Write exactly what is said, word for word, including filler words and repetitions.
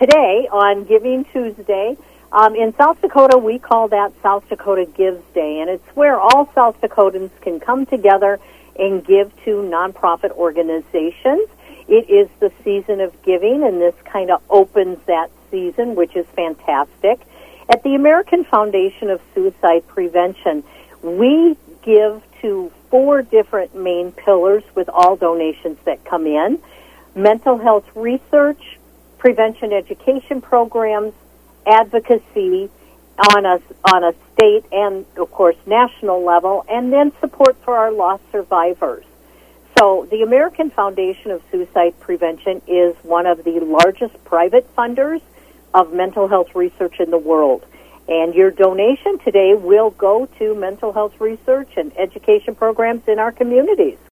today on Giving Tuesday, um, in South Dakota, we call that South Dakota Gives Day, and it's where all South Dakotans can come together and give to nonprofit organizations. It is the season of giving, and this kind of opens that season, which is fantastic. At the American Foundation of Suicide Prevention, we give to four different main pillars with all donations that come in: mental health research, prevention education programs, advocacy on a, on a state and, of course, national level, and then support for our lost survivors. So the American Foundation of Suicide Prevention is one of the largest private funders of mental health research in the world. And your donation today will go to mental health research and education programs in our communities.